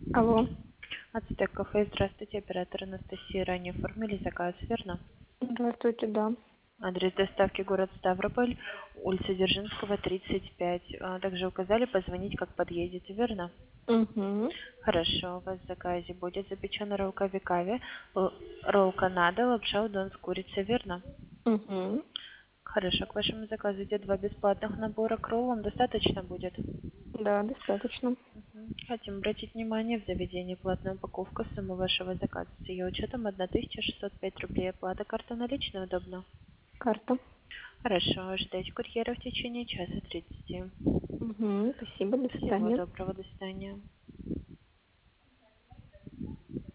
Алло, Ацтек кафе, здравствуйте, оператор Анастасия. Ранее оформили заказ, верно? здравствуйте, да. Адрес доставки город Ставрополь, улица Дзержинского, 35. Также указали позвонить, как подъедете, верно? Угу, Хорошо, у вас в заказе будет запечена роллка викави, роллка надо, лапша удон с курицей, верно? угу. Хорошо, к вашему заказу идет 2 бесплатных набора к роллам, достаточно будет? Да, достаточно. Хотим обратить внимание, в заведении платная упаковка, сумма вашего заказа с ее учетом 1605 рублей. Оплата карта наличная удобно? Карта. Хорошо, ждать курьера в течение часа 30. Угу, спасибо, до Всего свидания. доброго, до свидания.